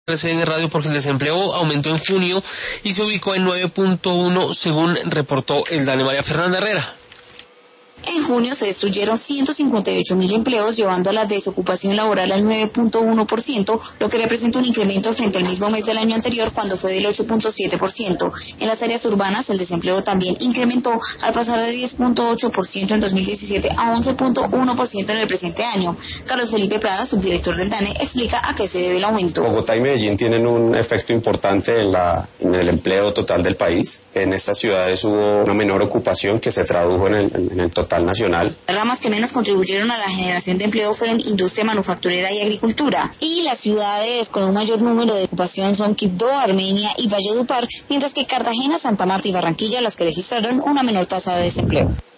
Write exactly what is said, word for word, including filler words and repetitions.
R C N Radio porque el desempleo aumentó en junio y se ubicó en nueve punto uno según reportó el DANE. María Fernanda Herrera. En junio se destruyeron ciento cincuenta y ocho mil empleos, llevando a la desocupación laboral al nueve punto uno por ciento, lo que representa un incremento frente al mismo mes del año anterior, cuando fue del ocho punto siete por ciento. En las áreas urbanas, el desempleo también incrementó al pasar de diez punto ocho por ciento en dos mil diecisiete a once punto uno por ciento en el presente año. Carlos Felipe Prada, subdirector del DANE, explica a qué se debe el aumento. Bogotá y Medellín tienen un efecto importante en, la, en el empleo total del país. En estas ciudades hubo una menor ocupación que se tradujo en el, en el total nacional. Las ramas que menos contribuyeron a la generación de empleo fueron industria manufacturera y agricultura. Y las ciudades con un mayor número de ocupación son Quibdó, Armenia y Valledupar, mientras que Cartagena, Santa Marta y Barranquilla las que registraron una menor tasa de desempleo.